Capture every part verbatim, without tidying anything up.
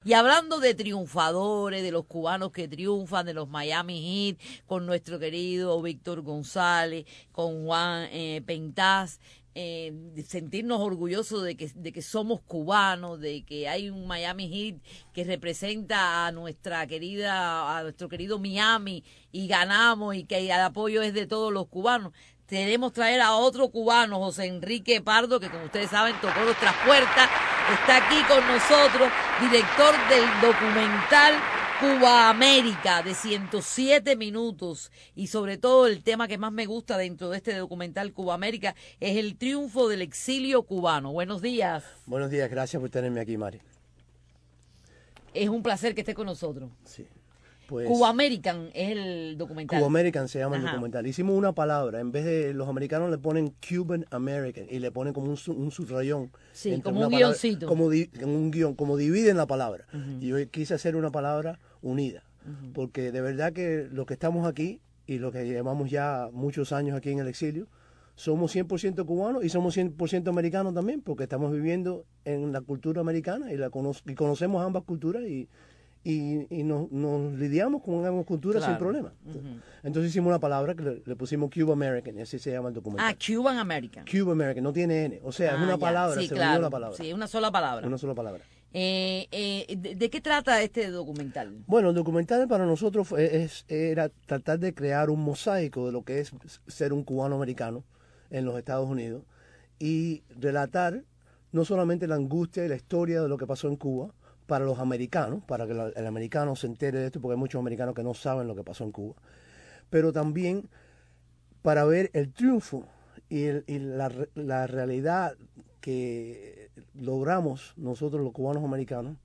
Y hablando de triunfadores, de los cubanos que triunfan, de los Miami Heat, con nuestro querido Víctor González, con Juan eh, Pentaz, eh, sentirnos orgullosos de que, de que somos cubanos, de que hay un Miami Heat que representa a nuestra querida, a nuestro querido Miami y ganamos y que el apoyo es de todos los cubanos. Queremos traer a otro cubano, José Enrique Pardo, que como ustedes saben tocó nuestras puertas, está aquí con nosotros, director del documental Cuba América de ciento siete minutos, y sobre todo el tema que más me gusta dentro de este documental Cuba América es el triunfo del exilio cubano. Buenos días. Buenos días, gracias por tenerme aquí, Mari. Es un placer que esté con nosotros. Sí. Pues, Cuba American es el documental. Cuba American se llama el Ajá. documental. Hicimos una palabra, en vez de los americanos le ponen Cuban American y le ponen como un, un subrayón. Sí, como un palabra, guioncito. Como, di, un guión, como dividen la palabra. Uh-huh. Y yo quise hacer una palabra unida, uh-huh. porque de verdad que los que estamos aquí y los que llevamos ya muchos años aquí en el exilio, somos cien por ciento cubanos y somos cien por ciento americanos también, porque estamos viviendo en la cultura americana y, la cono y conocemos ambas culturas y y, y nos, nos lidiamos con ambas culturas claro. sin problema. Uh-huh. Entonces hicimos una palabra que le, le pusimos Cuba American, y así se llama el documental. Ah, Cuban American. Cuba American, no tiene N, o sea, ah, es una ya. palabra, sí, se claro. unió la palabra. Sí, una sola palabra. Una sola palabra. Eh, eh, de, ¿De qué trata este documental? Bueno, el documental para nosotros fue, es, era tratar de crear un mosaico de lo que es ser un cubano americano en los Estados Unidos y relatar no solamente la angustia y la historia de lo que pasó en Cuba, para los americanos, para que la, el americano se entere de esto, porque hay muchos americanos que no saben lo que pasó en Cuba, pero también para ver el triunfo y, el, y la, la realidad que logramos nosotros los cubanos americanos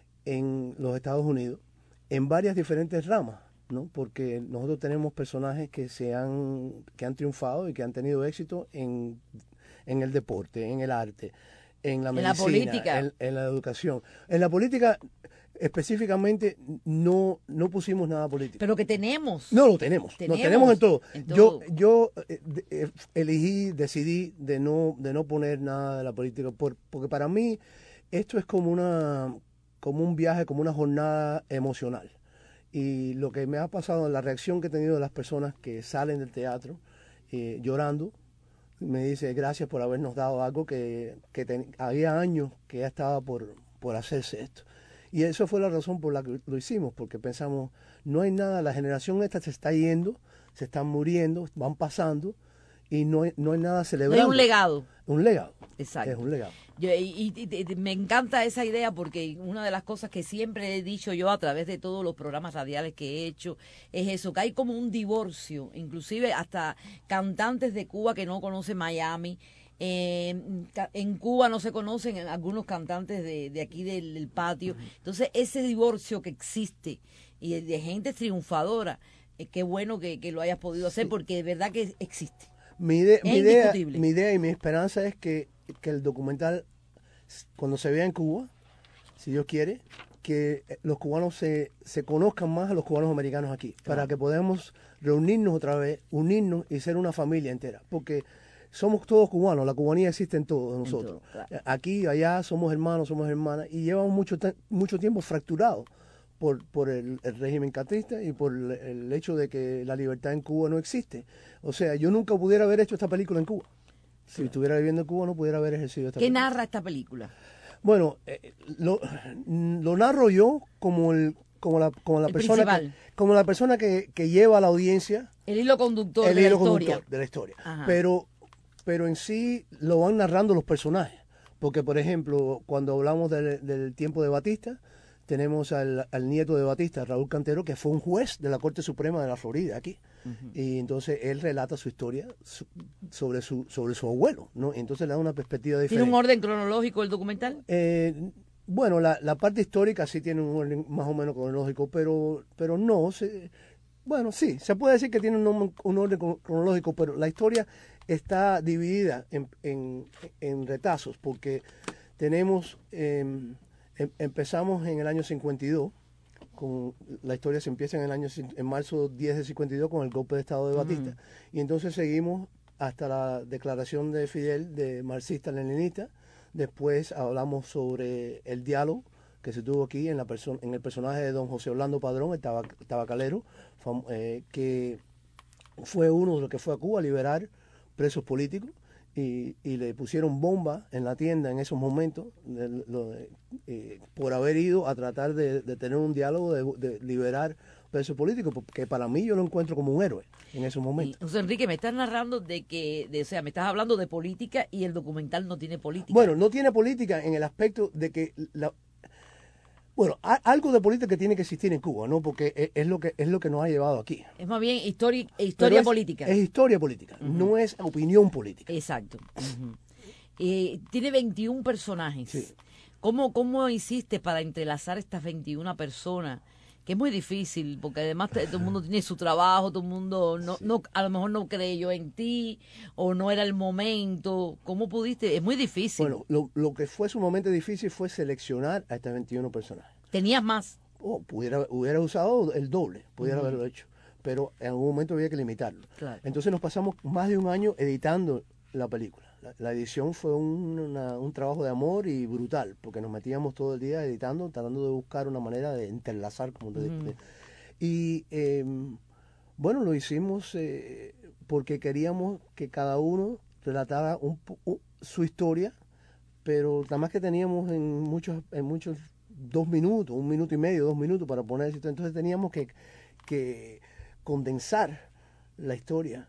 en los Estados Unidos, en varias diferentes ramas, ¿no? Porque nosotros tenemos personajes que, se han, que han triunfado y que han tenido éxito en, en el deporte, en el arte, en la medicina, en la política, en, en la educación. En la política específicamente no, no pusimos nada político. Pero que tenemos. No, lo tenemos. Lo tenemos, tenemos en todo. En todo. Yo, yo eh, eh, elegí, decidí de no, de no poner nada de la política, por, porque para mí esto es como una, como un viaje, como una jornada emocional. Y lo que me ha pasado, la reacción que he tenido de las personas que salen del teatro eh, llorando, me dice gracias por habernos dado algo que, que ten, había años que ya estaba por, por hacerse esto. Y eso fue la razón por la que lo hicimos, porque pensamos, no hay nada, la generación esta se está yendo, se están muriendo, van pasando, y no hay, no hay nada celebrando. Es un legado. Un legado. Exacto. Es un legado. Yo, y, y, y me encanta esa idea porque una de las cosas que siempre he dicho yo a través de todos los programas radiales que he hecho es eso, que hay como un divorcio, inclusive hasta cantantes de Cuba que no conocen Miami. Eh, en Cuba no se conocen algunos cantantes de, de aquí del, del patio. Entonces ese divorcio que existe y de, de gente triunfadora, eh, qué bueno que, que lo hayas podido hacer, sí. Porque de verdad que existe. Mi, ide mi, idea, mi idea y mi esperanza es que, que el documental, cuando se vea en Cuba, si Dios quiere, que los cubanos se, se conozcan más a los cubanos americanos aquí, claro. Para que podamos reunirnos otra vez, unirnos y ser una familia entera, porque somos todos cubanos, la cubanía existe en todos nosotros. En todo, claro. Aquí, allá, somos hermanos, somos hermanas, y llevamos mucho, mucho tiempo fracturados por, por el, el régimen castrista y por el, el hecho de que la libertad en Cuba no existe. O sea, yo nunca pudiera haber hecho esta película en Cuba. Si claro. estuviera viviendo en Cuba no pudiera haber ejercido esta ¿Qué película. ¿Qué narra esta película? Bueno, eh, lo, lo narro yo como el como la como la el persona que, como la persona que, que lleva a la audiencia el hilo conductor el de hilo la historia. conductor de la historia. Ajá. Pero pero en sí lo van narrando los personajes, porque por ejemplo, cuando hablamos del, del tiempo de Batista, tenemos al, al nieto de Batista, Raúl Cantero, que fue un juez de la Corte Suprema de la Florida aquí. Uh-huh. Y entonces él relata su historia su, sobre su sobre su abuelo, ¿no? Entonces le da una perspectiva diferente. ¿Tiene un orden cronológico el documental? Eh, bueno, la, la parte histórica sí tiene un orden más o menos cronológico, pero pero no, se, bueno, sí, se puede decir que tiene un, un orden cronológico, pero la historia está dividida en, en, en retazos, porque tenemos... Eh, empezamos en el año cincuenta y dos, con, la historia se empieza en el año en marzo diez de cincuenta y dos con el golpe de Estado de Batista, uh-huh. Y entonces seguimos hasta la declaración de Fidel de marxista-leninista. Después hablamos sobre el diálogo que se tuvo aquí en, la perso- en el personaje de don José Orlando Padrón, el tabac- tabacalero, fam- eh, que fue uno de los que fue a Cuba a liberar presos políticos y, y le pusieron bomba en la tienda en esos momentos de, lo de, eh, por haber ido a tratar de, de tener un diálogo de, de liberar presos políticos, porque para mí yo lo encuentro como un héroe en esos Y, momentos. José Enrique, me estás narrando de que, de, o sea, me estás hablando de política y el documental no tiene política. Bueno, no tiene política en el aspecto de que la, bueno, a- algo de política que tiene que existir en Cuba, ¿no? Porque es, es lo que es lo que nos ha llevado aquí. Es más bien histori- Pero historia es, política. es historia política, Ujú. no es opinión política. Exacto. Ujú. Eh, tiene veintiún personajes. Sí. ¿Cómo, ¿Cómo hiciste para entrelazar estas veintiuna personas? Que es muy difícil, porque además te- todo el mundo tiene su trabajo, todo el mundo no, Sí. no, a lo mejor no creyó en ti, o no era el momento. ¿Cómo pudiste? Es muy difícil. Bueno, lo, lo que fue sumamente difícil fue seleccionar a estos veintiún personajes. Tenías más. Oh, pudiera, hubiera usado el doble, pudiera Ujú. haberlo hecho, pero en algún momento había que limitarlo. Claro. Entonces nos pasamos más de un año editando la película. La, la edición fue un, una- un trabajo de amor y brutal, porque nos metíamos todo el día editando, tratando de buscar una manera de entrelazar, como te Ujú. de- Y eh, bueno, lo hicimos eh, porque queríamos que cada uno relatara un, po- u- su historia, pero nada más que teníamos en muchos, en muchos dos minutos, un minuto y medio, dos minutos para poner esto. Entonces teníamos que, que condensar la historia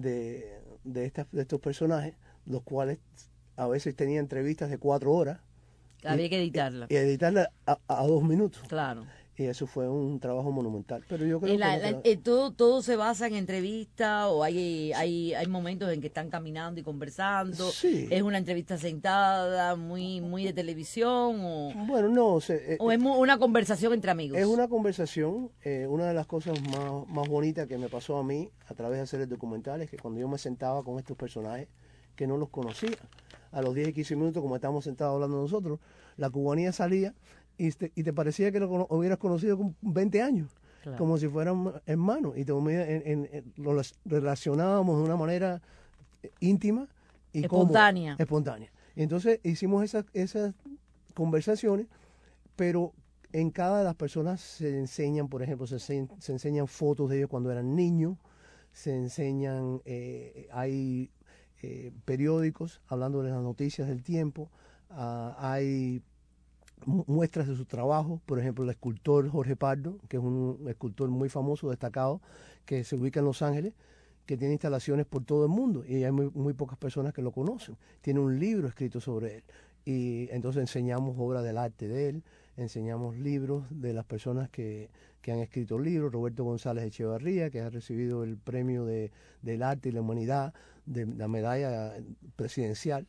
de, de, estas, de estos personajes, los cuales a veces tenían entrevistas de cuatro horas. Había y, que editarla. Y, y editarla a, a dos minutos. Claro. Y eso fue un trabajo monumental. Pero yo creo En la- que... la- no quedó- eh, todo, todo se basa en entrevistas o hay, hay, hay momentos en que están caminando y conversando. Sí. Es una entrevista sentada, muy, muy de televisión o, Bueno, no, se, eh, o es mu- una conversación entre amigos. es una conversación. Eh, una de las cosas más, más bonitas que me pasó a mí a través de hacer el documental es que cuando yo me sentaba con estos personajes que no los conocía, a los diez y quince minutos, como estábamos sentados hablando nosotros, la cubanía salía y te, y te parecía que lo cono- hubieras conocido con veinte años, Claro. como si fueran hermanos, y te, en, en- en- lo relacionábamos de una manera íntima y Espontánea. cómoda, espontánea. Y entonces hicimos esas, esas conversaciones, pero en cada de las personas se enseñan, por ejemplo, se, ense- se enseñan fotos de ellos cuando eran niños, se enseñan, eh, hay eh, periódicos hablando de las noticias del tiempo, ah, hay mu- muestras de su trabajo, por ejemplo, el escultor Jorge Pardo, que es un escultor muy famoso, destacado, que se ubica en Los Ángeles, que tiene instalaciones por todo el mundo y hay muy, muy pocas personas que lo conocen. Tiene un libro escrito sobre él y entonces enseñamos obras del arte de él, enseñamos libros de las personas que, que han escrito libros. Roberto González Echevarría, que ha recibido el premio de, del arte y la humanidad, de la medalla presidencial.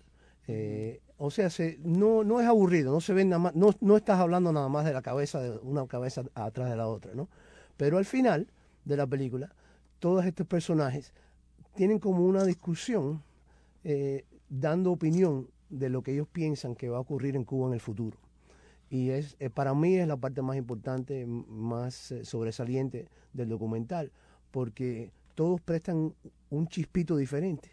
Eh, o sea, se, no, no es aburrido, no se ven nada más, no, no estás hablando nada más de la cabeza, de una cabeza atrás de la otra, ¿no? Pero al final de la película, todos estos personajes tienen como una discusión eh, dando opinión de lo que ellos piensan que va a ocurrir en Cuba en el futuro. Y es eh, para mí es la parte más importante, m- más eh, sobresaliente del documental, porque todos prestan un chispito diferente.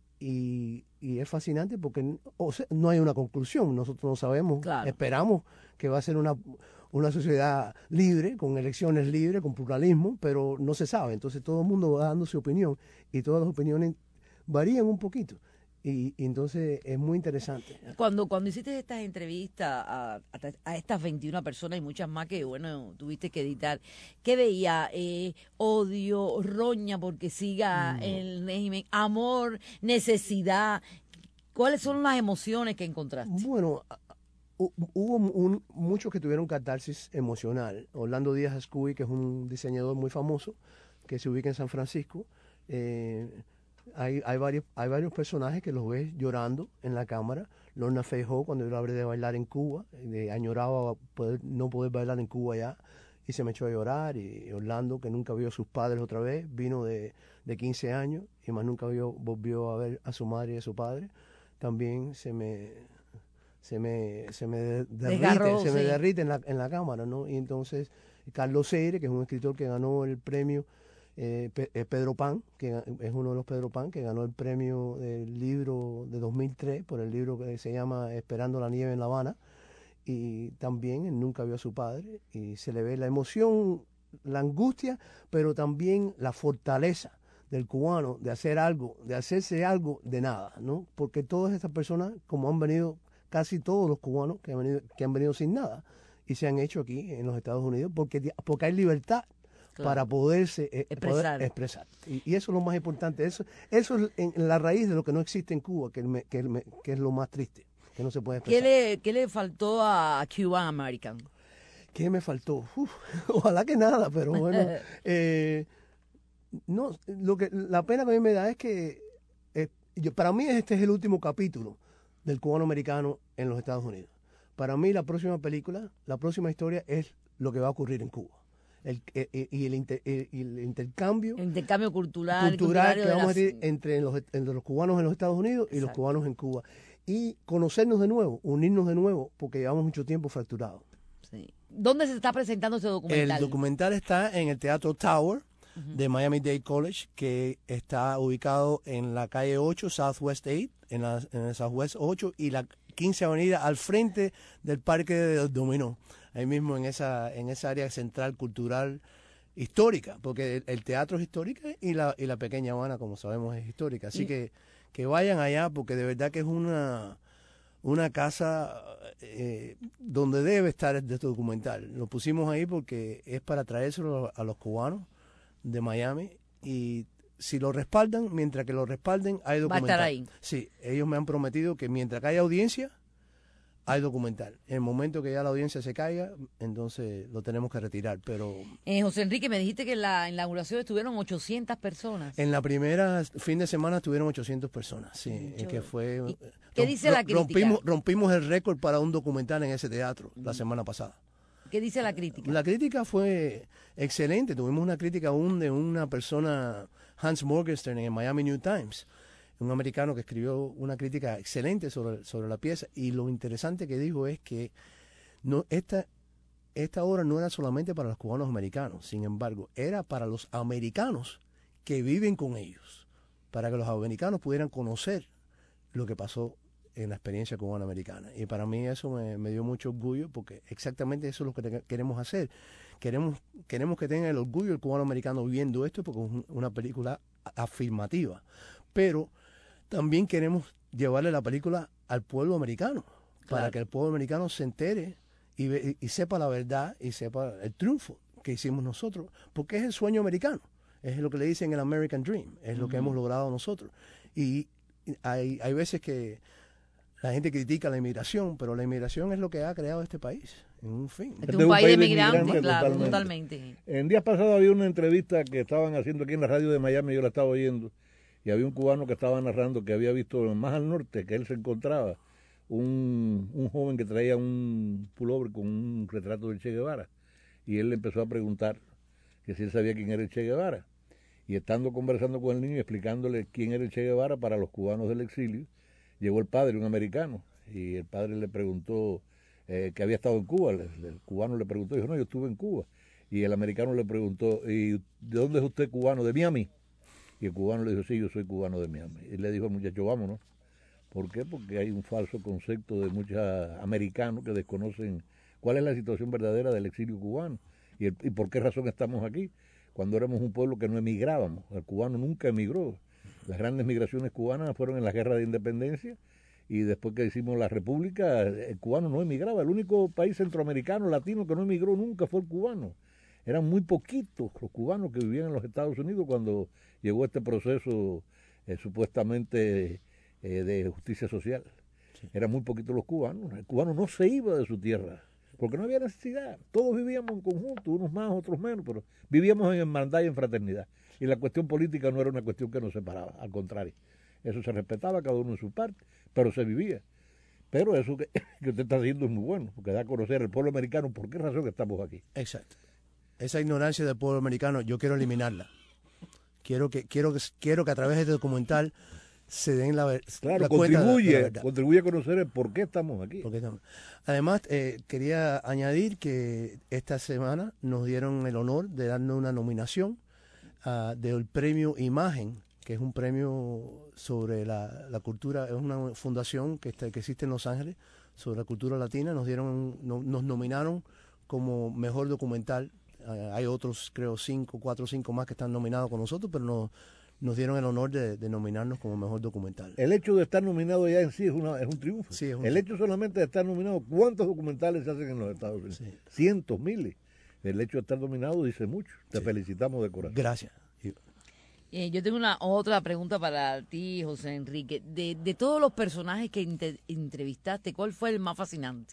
Y, y es fascinante porque n- o sea, no hay una conclusión, nosotros no sabemos, Claro. esperamos que va a ser una, una sociedad libre, con elecciones libres, con pluralismo, pero no se sabe, entonces todo el mundo va dando su opinión y todas las opiniones varían un poquito y, y entonces es muy interesante. Cuando, cuando hiciste estas entrevistas a, a, a estas veintiuna personas y muchas más que, bueno, tuviste que editar, ¿qué veía? Eh, odio, roña porque siga el régimen, amor, necesidad. ¿Cuáles son las emociones que encontraste? Bueno, a- hu- hubo un- muchos que tuvieron catarsis emocional. Orlando Díaz Ascuy, que es un diseñador muy famoso, que se ubica en San Francisco, eh, hay, hay, varios, hay varios personajes que los ves llorando en la cámara. Lorna Feijó, cuando yo le hablé de bailar en Cuba, de, añoraba poder, no poder bailar en Cuba ya, y se me echó a llorar. Y Orlando, que nunca vio a sus padres otra vez, vino de, de quince años y más nunca vio, volvió a ver a su madre y a su padre. También se me, se me, se me de- derrite, Desgarró, se me sí. derrite en la, en la cámara, ¿no? Y entonces Carlos Seire, que es un escritor que ganó el premio, eh, Pe- eh, Pedro Pan, que ga- es uno de los Pedro Pan, que ganó el premio del libro de dos mil tres por el libro que se llama Esperando la nieve en La Habana. y también él nunca vio a su padre y se le ve la emoción, la angustia, pero también la fortaleza del cubano de hacer algo, de hacerse algo de nada, ¿no? Porque todas estas personas, como han venido, casi todos los cubanos que han venido, que han venido sin nada y se han hecho aquí en los Estados Unidos porque, porque hay libertad. Claro. Para poderse eh, expresar. Poder expresar. Y, y eso es lo más importante. Eso, eso es en, en la raíz de lo que no existe en Cuba, que, el, que, el, que es lo más triste, que no se puede expresar. ¿Qué le, qué le faltó a Cuban American? ¿Qué me faltó? Uf, ojalá que nada, pero bueno. eh, no, lo que la pena que a mí me da es que eh, yo, para mí este es el último capítulo del cubano americano en los Estados Unidos. Para mí la próxima película, la próxima historia es lo que va a ocurrir en Cuba. El, el, y el, inter, el, el intercambio el intercambio cultural, cultural que vamos las... a decir entre los, entre los cubanos en los Estados Unidos y Exacto. los cubanos en Cuba. Y conocernos de nuevo, unirnos de nuevo, porque llevamos mucho tiempo fracturados. Sí. ¿Dónde se está presentando ese documental? El documental está en el Teatro Tower uh-huh. de Miami-Dade College, que está ubicado en la calle ocho, Southwest ocho, en la, en el Southwest ocho y la quince Avenida, al frente del Parque de Dominó. Ahí mismo en esa en esa área central cultural histórica, porque el, el teatro es histórico y la y la pequeña Habana, como sabemos, es histórica. Así y, que que vayan allá, porque de verdad que es una una casa eh, donde debe estar este documental. Lo pusimos ahí porque es para traérselo a los cubanos de Miami y si lo respaldan, mientras que lo respalden, hay documental. Va a estar ahí. Sí, ellos me han prometido que mientras que haya audiencia, hay documental. En el momento que ya la audiencia se caiga, entonces lo tenemos que retirar. Pero eh, José Enrique, me dijiste que en la inauguración estuvieron ochocientas personas. En la primera fin de semana estuvieron ochocientas personas, sí. Yo, que fue, ¿Qué romp, dice la crítica? Rompimos, rompimos el récord para un documental en ese teatro la semana pasada. ¿Qué dice la crítica? La crítica fue excelente. Tuvimos una crítica aún de una persona, Hans Morgenstern, en el Miami New Times, un americano que escribió una crítica excelente sobre, sobre la pieza. Y lo interesante que dijo es que no esta, esta obra no era solamente para los cubanos americanos, sin embargo, era para los americanos que viven con ellos, para que los americanos pudieran conocer lo que pasó en la experiencia cubano-americana. Y para mí eso me, me dio mucho orgullo, porque exactamente eso es lo que te, queremos hacer. Queremos, queremos que tenga el orgullo el cubano-americano viendo esto, porque es una película afirmativa. Pero también queremos llevarle la película al pueblo americano, claro, para que el pueblo americano se entere y, y, y sepa la verdad y sepa el triunfo que hicimos nosotros, porque es el sueño americano, es lo que le dicen el American Dream, es uh-huh. lo que hemos logrado nosotros. Y hay, hay veces que la gente critica la inmigración, pero la inmigración es lo que ha creado este país, en un fin. Este es un, un país de inmigrantes, claro, totalmente. totalmente. En días pasados había una entrevista que estaban haciendo aquí en la radio de Miami, yo la estaba oyendo, y había un cubano que estaba narrando que había visto más al norte, que él se encontraba, un, un joven que traía un pullover con un retrato de Che Guevara, y él le empezó a preguntar que si él sabía quién era el Che Guevara, y estando conversando con el niño y explicándole quién era el Che Guevara para los cubanos del exilio, llegó el padre, un americano, y el padre le preguntó eh, que había estado en Cuba. El, el cubano le preguntó, dijo, no, yo estuve en Cuba. Y el americano le preguntó, ¿y de dónde es usted cubano? ¿De Miami? Y el cubano le dijo, sí, yo soy cubano de Miami. Y le dijo al muchacho, vámonos. ¿Por qué? Porque hay un falso concepto de muchos americanos que desconocen cuál es la situación verdadera del exilio cubano y, el, y por qué razón estamos aquí, cuando éramos un pueblo que no emigrábamos. El cubano nunca emigró. Las grandes migraciones cubanas fueron en la guerra de independencia y después que hicimos la república, el cubano no emigraba. El único país centroamericano, latino que no emigró nunca fue el cubano. Eran muy poquitos los cubanos que vivían en los Estados Unidos cuando llegó este proceso eh, supuestamente eh, de justicia social. Sí. Eran muy poquitos los cubanos. El cubano no se iba de su tierra porque no había necesidad. Todos vivíamos en conjunto, unos más, otros menos, pero vivíamos en hermandad y en fraternidad. Y la cuestión política no era una cuestión que nos separaba, al contrario. Eso se respetaba cada uno en su parte, pero se vivía. Pero eso que, que usted está haciendo es muy bueno, porque da a conocer al pueblo americano por qué razón estamos aquí. Exacto. Esa ignorancia del pueblo americano yo quiero eliminarla. Quiero que quiero que quiero que a través de este documental se den la claro, la contribuye, de la, de la contribuye a conocer el por qué estamos aquí. Porque estamos. Además, eh, quería añadir que esta semana nos dieron el honor de darnos una nominación uh, del premio Imagen, que es un premio sobre la, la cultura, es una fundación que, está, que existe en Los Ángeles sobre la cultura latina. Nos dieron, no, nos nominaron como mejor documental. Uh, hay otros, creo, cinco, cuatro o cinco más que están nominados con nosotros, pero nos, nos dieron el honor de, de nominarnos como mejor documental. El hecho de estar nominado ya en sí es, una, es un triunfo. Sí, es un el triunfo. hecho solamente de estar nominado, ¿cuántos documentales se hacen en los Estados Unidos? Sí. Cientos, miles. El hecho de estar nominado dice mucho. Te sí. felicitamos de corazón. Gracias. Eh, yo tengo una otra pregunta para ti, José Enrique. De, de todos los personajes que inter, entrevistaste, ¿cuál fue el más fascinante?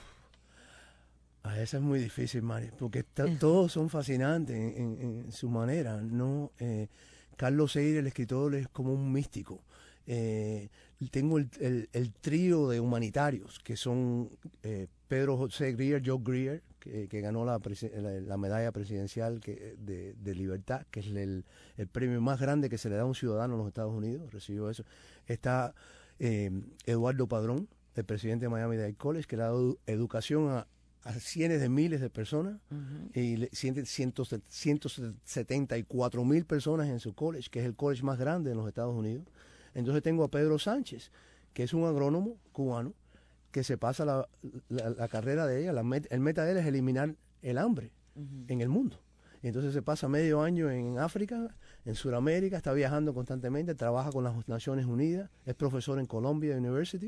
Ah, esa es muy difícil, Mari, porque todos son fascinantes en, en, en su manera, ¿no? Eh, Carlos Seir, el escritor, es como un místico. Eh, tengo el, el, el trío de humanitarios, que son eh, Pedro José Greer, Joe Greer, que, que ganó la, la, la medalla presidencial que, de, de libertad, que es el, el premio más grande que se le da a un ciudadano en los Estados Unidos, recibió eso. Está eh, Eduardo Padrón, el presidente de Miami-Dade College, que le ha dado educación a a cientos de miles de personas, uh-huh. y ciento setenta y cuatro mil personas en su college, que es el college más grande en los Estados Unidos. Entonces tengo a Pedro Sánchez, que es un agrónomo cubano, que se pasa la, la, la carrera de ella, la met, el meta de él es eliminar el hambre uh-huh. en el mundo. Y entonces se pasa medio año en África, en Sudamérica, está viajando constantemente, trabaja con las Naciones Unidas, es profesor en Columbia University.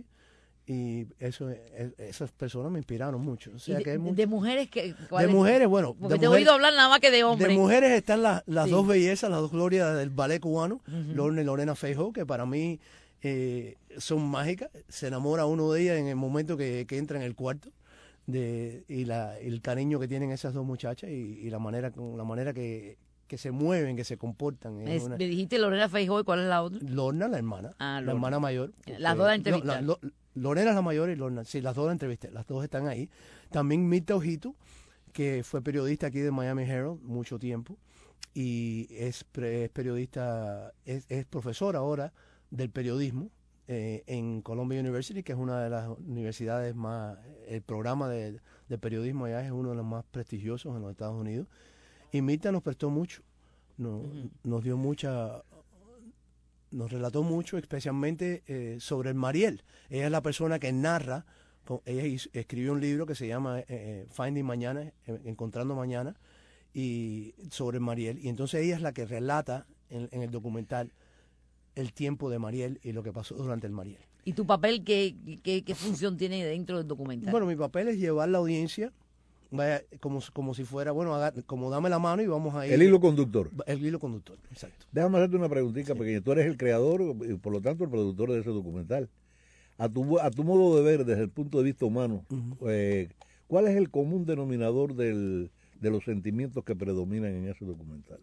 Y eso, esas personas me inspiraron mucho. O sea, de, que hay mucho. de mujeres que de mujeres, bueno, porque de te he mujeres, oído hablar nada más que de hombres. De mujeres están las, las sí. dos bellezas, las dos glorias del ballet cubano, uh-huh. Lorna y Lorena Feijó, que para mí eh, son mágicas. Se enamora uno de ellas en el momento que, que entra en el cuarto, de, y la, el cariño que tienen esas dos muchachas y, y la manera, la manera que, que se mueven, que se comportan. Es, una... Me dijiste Lorena Feijó, ¿y cuál es la otra? Lorna, la hermana, ah, la hermana mayor. Las dos la entrevistaron. No, la, Lorena es la mayor y Lorna, sí, las dos la entrevisté, las dos están ahí. También Mirta Ojito, que fue periodista aquí de Miami Herald mucho tiempo y es, pre, es periodista, es, es profesor ahora del periodismo eh, en Columbia University, que es una de las universidades más, el programa de, de periodismo allá es uno de los más prestigiosos en los Estados Unidos. Y Mirta nos prestó mucho, no, uh-huh. nos dio mucha... nos relató mucho, especialmente eh, sobre el Mariel. Ella es la persona que narra, con, ella hizo, escribió un libro que se llama eh, Finding Mañana, eh, Encontrando Mañana, y sobre el Mariel. Y entonces ella es la que relata en, en el documental el tiempo de Mariel y lo que pasó durante el Mariel. ¿Y tu papel qué, qué, qué función tiene dentro del documental? Bueno, mi papel es llevar la audiencia, vaya, como, como si fuera, bueno, haga, como dame la mano y vamos a ir. El hilo conductor. El hilo conductor, exacto. Déjame hacerte una preguntita sí. pequeña. Tú eres el creador y por lo tanto el productor de ese documental. A tu, a tu modo de ver, desde el punto de vista humano, uh-huh. eh, ¿cuál es el común denominador del, de los sentimientos que predominan en ese documental?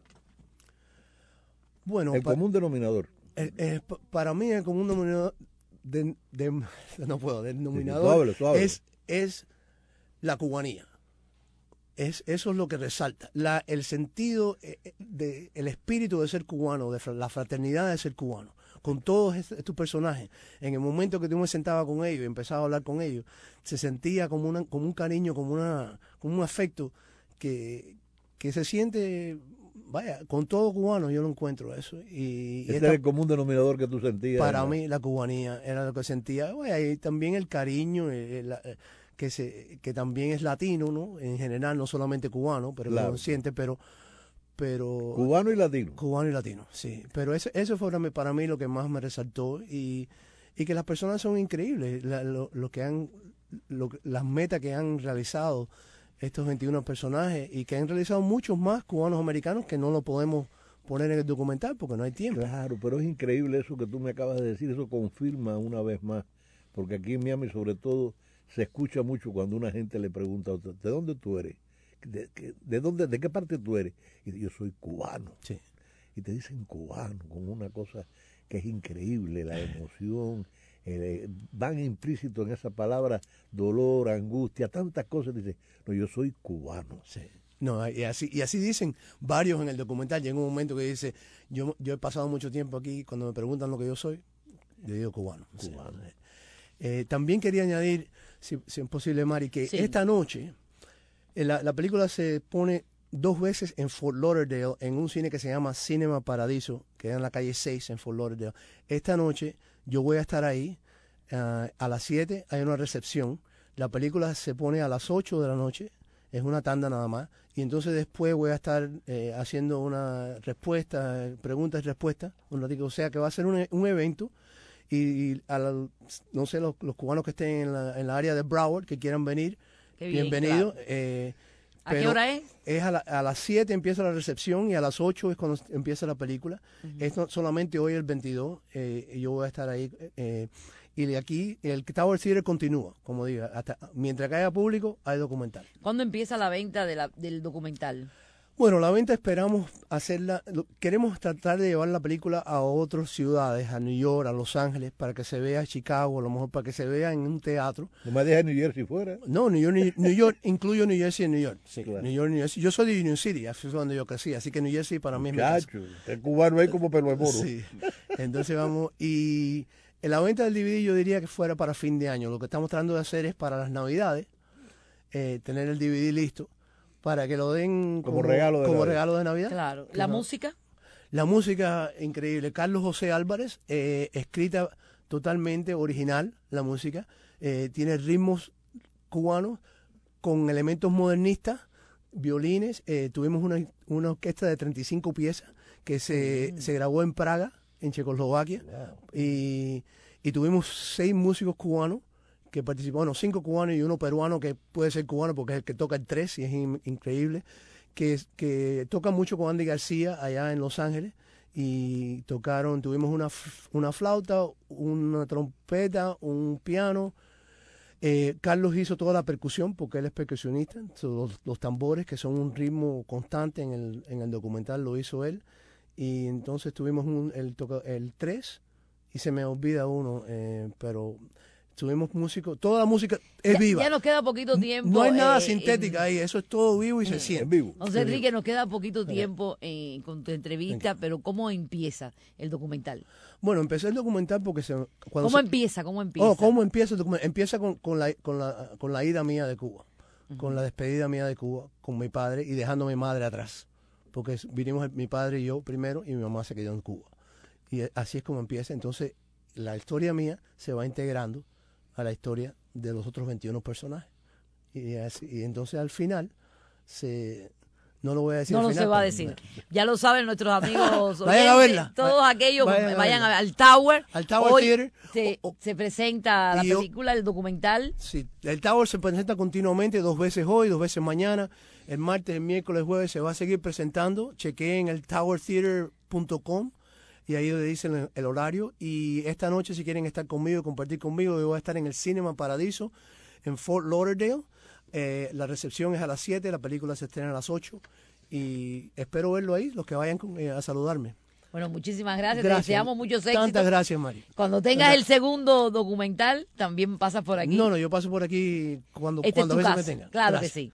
Bueno, el pa- común denominador. Eh, eh, para mí el común denominador, de, de, no puedo, del denominador sí, suave, suave. Es, es la cubanía. Es, eso es lo que resalta. La, el sentido, eh, de, el espíritu de ser cubano, de la fraternidad de ser cubano. Con todos estos, estos personajes, en el momento que tú me sentaba con ellos y empezaba a hablar con ellos, se sentía como, una, como un cariño, como, una, como un afecto que, que se siente, vaya, con todo cubano yo lo encuentro eso. Y, Ese esta, era el común denominador que tú sentías. Para ¿no? mí la cubanía era lo que sentía. Vaya, y también el cariño, el, el, que se que también es latino, ¿no? En general, no solamente cubano, pero claro. consciente, pero pero cubano y latino. Cubano y latino, sí. Pero eso, eso fue para mí lo que más me resaltó y, y que las personas son increíbles, la, lo, lo que han lo, las metas que han realizado estos veintiuno personajes y que han realizado muchos más cubanos americanos que no lo podemos poner en el documental porque no hay tiempo. Claro, pero es increíble eso que tú me acabas de decir, eso confirma una vez más, porque aquí en Miami sobre todo se escucha mucho cuando una gente le pregunta a otra, ¿de dónde tú eres? ¿De, de, de dónde, de qué parte tú eres? Y dice, yo soy cubano. Sí. Y te dicen cubano, como una cosa que es increíble, la emoción, eh, van implícito en esa palabra, dolor, angustia, tantas cosas. Dice, no, yo soy cubano. Sí. No, y así, y así dicen varios en el documental. Llega un momento que dice, yo, yo he pasado mucho tiempo aquí, cuando me preguntan lo que yo soy, yo digo cubano. Cubano. Sí. Eh, también quería añadir, si, si es posible, Mari, que sí. esta noche la, la película se pone dos veces en Fort Lauderdale, en un cine que se llama Cinema Paradiso, que es en la calle seis en Fort Lauderdale. Esta noche yo voy a estar ahí, uh, a las siete hay una recepción, La película se pone a las ocho de la noche, es una tanda nada más, y entonces después voy a estar eh, haciendo una respuesta, preguntas y respuestas, un ratito, o sea que va a ser un, un evento, y, y a la, no sé, los, los cubanos que estén en la, en la área de Broward, que quieran venir, Qué bien, bienvenidos. claro. Eh, ¿A qué hora es? Es a, la, a las siete empieza la recepción y a las ocho es cuando empieza la película. Uh-huh. Es no, solamente hoy el veintidós, eh, yo voy a estar ahí. Eh, y de aquí, el Tower Theater continúa, como diga, hasta mientras que haya público, hay documental. ¿Cuándo empieza la venta de la, del documental? Bueno, la venta esperamos hacerla, queremos tratar de llevar la película a otras ciudades, a New York, a Los Ángeles, para que se vea Chicago, a lo mejor para que se vea en un teatro. ¿No me dejas New Jersey fuera? No, New York, New, New York incluyo New Jersey y New York. Sí, claro. New York, New Jersey. Yo soy de Union City, así es donde yo crecí, así que New Jersey para mí es mi casa. El cubano ahí como pelo de moro. Sí, entonces vamos, y en la venta del D V D yo diría que fuera para fin de año. Lo que estamos tratando de hacer es para las Navidades, eh, tener el D V D listo, para que lo den como, como, regalo, de como regalo de Navidad. Claro. ¿La no, música? La música, increíble. Carlos José Álvarez, eh, escrita totalmente original, la música. Eh, tiene ritmos cubanos con elementos modernistas, violines. Eh, tuvimos una, una orquesta de treinta y cinco piezas que se, mm. se grabó en Praga, en Checoslovaquia. Wow. Y, y tuvimos seis músicos cubanos que participó, bueno, cinco cubanos y uno peruano que puede ser cubano porque es el que toca el tres y es in, increíble, que, que toca mucho con Andy García allá en Los Ángeles y tocaron, tuvimos una, una flauta, una trompeta, un piano. Eh, Carlos hizo toda la percusión porque él es percusionista, los, los tambores que son un ritmo constante en el, en el documental lo hizo él y entonces tuvimos un, el, el tres y se me olvida uno, eh, pero... Tuvimos músicos, toda la música es ya, viva. Ya nos queda poquito tiempo. No hay nada eh, sintética en, ahí, eso es todo vivo y eh, se siente. Vivo. José Enrique, nos queda poquito tiempo eh, con tu entrevista, pero ¿cómo empieza el documental? Bueno, empecé el documental porque se... ¿Cómo se, empieza? ¿Cómo empieza? Oh, ¿cómo empieza el documental? Empieza con, con, la, con, la, con la ida mía de Cuba, uh-huh. con la despedida mía de Cuba, con mi padre y dejando a mi madre atrás. Porque vinimos mi padre y yo primero y mi mamá se quedó en Cuba. Y así es como empieza. Entonces, la historia mía se va integrando a la historia de los otros veintiuno personajes. Y, así, y entonces al final, se no lo voy a decir. No al lo final, se va a pero, decir. Ya lo saben nuestros amigos. Vayan a verla. Todos Va, aquellos vayan, que a, vayan verla. a, al Tower. Al Tower Hoy Theater. Se, o, o, se presenta la yo, película, el documental. Sí, el Tower se presenta continuamente, dos veces hoy, dos veces mañana. El martes, el miércoles, jueves se va a seguir presentando. Chequeen el tower theater punto com. Y ahí donde dicen el, el horario. Y esta noche, si quieren estar conmigo y compartir conmigo, yo voy a estar en el Cinema Paradiso, en Fort Lauderdale. Eh, la recepción es a las siete, la película se estrena a las ocho. Y espero verlo ahí, los que vayan con, eh, a saludarme. Bueno, muchísimas gracias. gracias. Te deseamos muchos éxitos. Tantas gracias, Mari. Cuando tengas gracias. el segundo documental, también pasas por aquí. No, no, yo paso por aquí cuando, este cuando a veces casa. me tenga. Claro gracias. que sí.